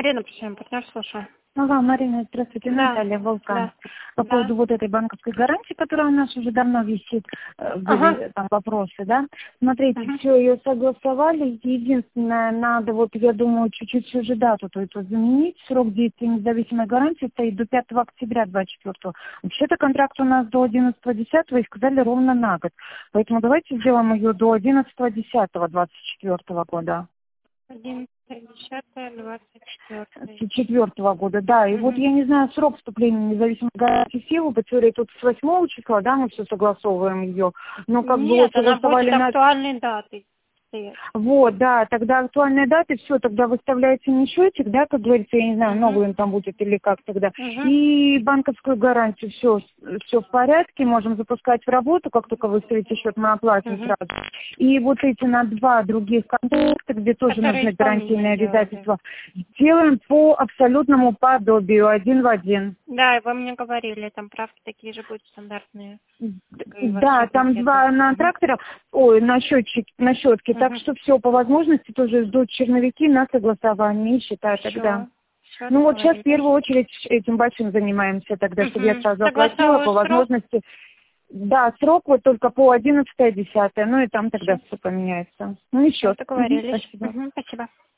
Марина, почему партнер, слушаю. Ага, Марина, здравствуйте, Да. Наталья, Волкан. Да. По Да. поводу вот этой банковской гарантии, которая у нас уже давно висит, были там вопросы, да? Смотрите, все, ее согласовали. Единственное, надо, вот я думаю, чуть-чуть уже дату то эту заменить. Срок действия независимой гарантии стоит до 5 октября 2024. Вообще-то контракт у нас до 11.10 и сказали ровно на год. Поэтому давайте сделаем ее до 11.10.24 года. 11.10.24. Четвертого года, да. И вот я не знаю срок вступления независимой гарантии в силу, по теории тут с 8 числа, да, мы все согласовываем ее. Но как бы Нет, вот она согласовали будет на... актуальной датой. стоять. Вот, да, тогда актуальная дата, все, тогда выставляется не счетик, да, как говорится, я не знаю, новый он там будет или как тогда. И банковскую гарантию, все в порядке, можем запускать в работу, как только выставите счет, мы оплатим сразу. И вот эти на 2 других контракта, где тоже Которые нужны гарантийные исполнительные делали. обязательства, делаем по абсолютному подобию, 1 в 1. Да, и вы мне говорили, там правки такие же будут стандартные. Да, там 2 на трактора, ой, на счетчик, на щетке, так что все по возможности тоже ждут черновики на согласование, считаю тогда. Ну вот сейчас в первую очередь этим большим занимаемся тогда, чтобы я сразу оплатила по возможности. Да, срок вот только по 11.10, ну и там тогда все поменяется. Ну еще. Договорились. Спасибо. Спасибо.